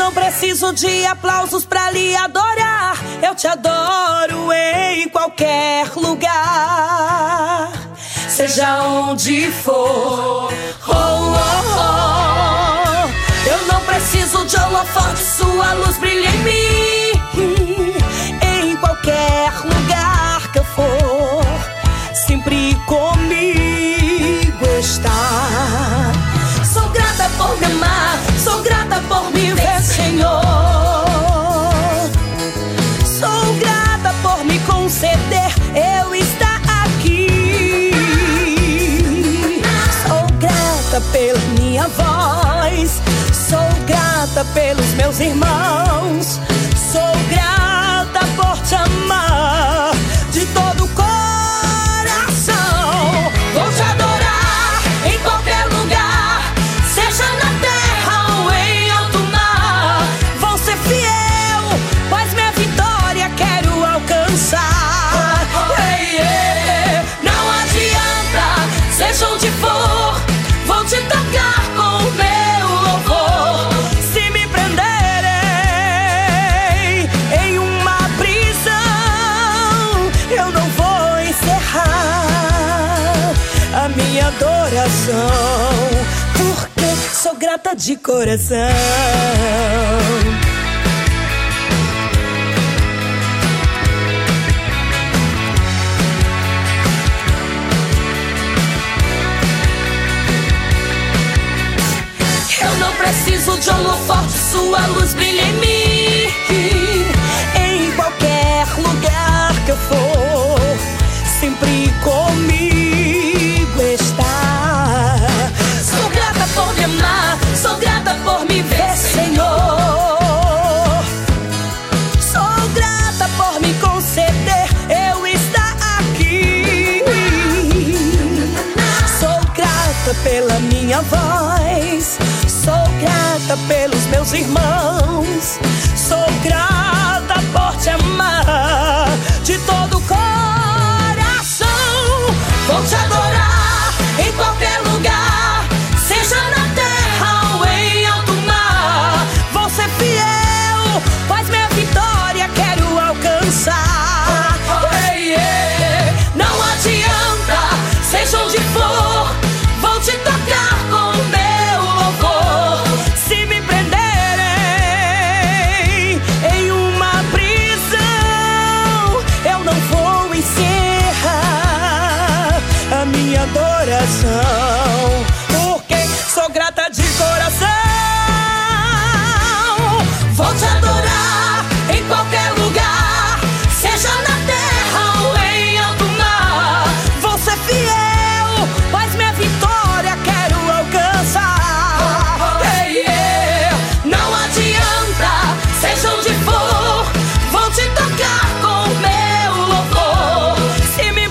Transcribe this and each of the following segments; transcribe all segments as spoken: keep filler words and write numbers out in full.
não preciso de aplausos pra lhe adorar. Eu te adoro em qualquer lugar, seja onde for. Oh, oh, oh. Eu não preciso de holofote, sua luz brilha em mim. Em qualquer lugar que eu for, sempre comigo está. Sou grata por me amar, sou grata por me ver, Senhor. Sou grata por me conceder eu estar aqui. Sou grata pela minha voz, sou grata pelos meus irmãos. Sou grata por te amar de todo o coração. Vou te adorar em qualquer lugar, seja na terra ou em alto mar. Vou ser fiel, pois minha vitória quero alcançar. Hey, yeah. Não adianta, seja onde for, vou te tocar com o meu louvor. Se me prenderem em uma prisão, eu não vou encerrar a minha adoração, porque sou grata de coração. Eu não preciso de holofote, sua luz brilha em mim. Em qualquer lugar que eu for, sempre comigo está. Sou grata por me amar, sou grata por me ver, Senhor. Sou grata por me conceder eu estar aqui. Sou grata pela minha voz, sou grata pelos meus irmãos. Sou grata por te amar de todo o coração. Vou te adorar em qualquer lugar, seja na terra ou em alto mar. Vou ser fiel, pois minha vitória quero alcançar. Hey, yeah. Não adianta, seja onde for, vou te tocar com o meu louvor. Se me prenderem em uma prisão, eu não vou encerrar a minha adoração, porque sou grata de coração. Vou te adorar em qualquer lugar, seja na terra ou em alto mar. Vou ser fiel, pois minha vitória quero alcançar. Hey, yeah. Não adianta, seja onde for, vou te tocar com o meu louvor. Se me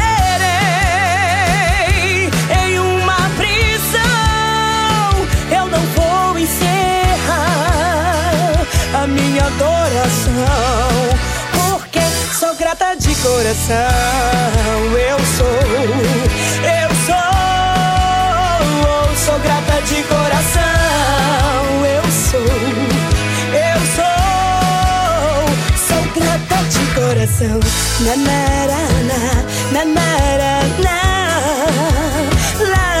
prenderem em uma prisão, eu não vou encerrar a minha adoração, porque sou grata de coração. Eu sou, eu sou, sou grata de coração. Eu sou, eu sou, sou grata de coração. Na na na na na na na.